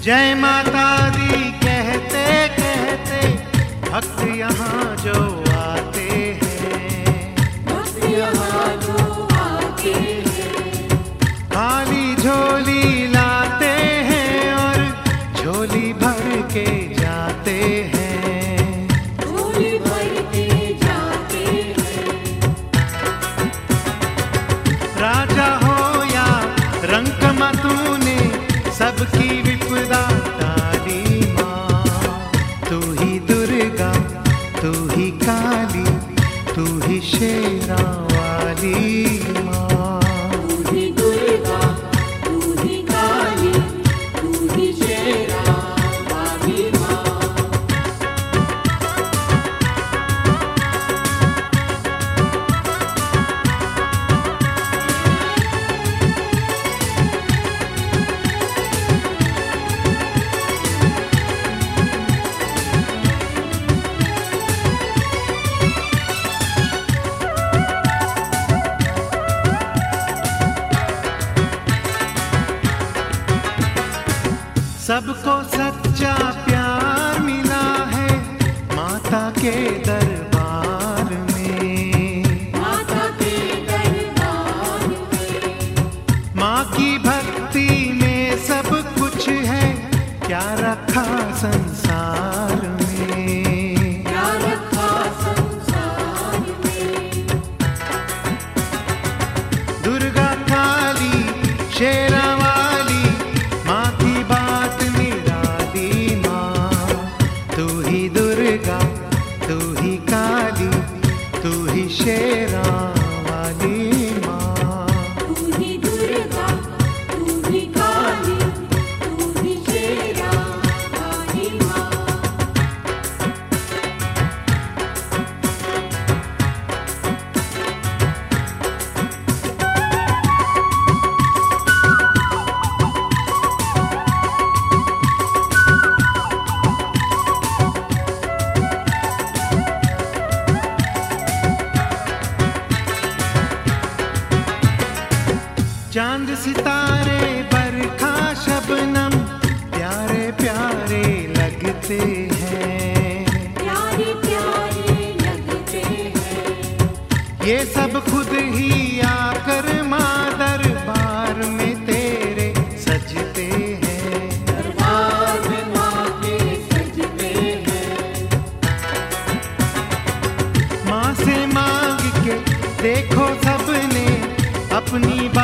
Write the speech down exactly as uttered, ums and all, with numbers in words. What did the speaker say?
जय माता दी कहते कहते भक्त यहाँ जो आते हैं, भक्त यहाँ जो आते हैं, खाली झोली लाते हैं और झोली भर के जाते हैं, झोली भर के जाते हैं। राजा हो या रंक मतूने सबकी विपदा टाली माँ। तू ही दुर्गा, तू ही काली, तू ही शेरा वाली माँ। तू ही दुर्गा, तू ही काली, तू ही शेरा वाली माँ। सबको सच्चा प्यार मिला है माता के दरबार में, माता के दरबार में। माँ की भक्ति में सब कुछ है, क्या रखा संसार में। क्या रखा संसार में। दुर्गा काली शेरा वाली माँ की बात निराली माँ। तू ही दुर्गा, तू ही काली, तू ही शेरा वाली माँ। तू ही दुर्गा, तू ही काली, तू ही शेरा वाली माँ। चांद सितारे बरखा शबनम प्यारे प्यारे लगते हैं, प्यारे प्यारे लगते हैं। ये सब खुद ही आकर माँ दरबार में तेरे सजते हैं। दरबार में माँ के सजते हैं। माँ से मांग के देखो सबने अपनी बात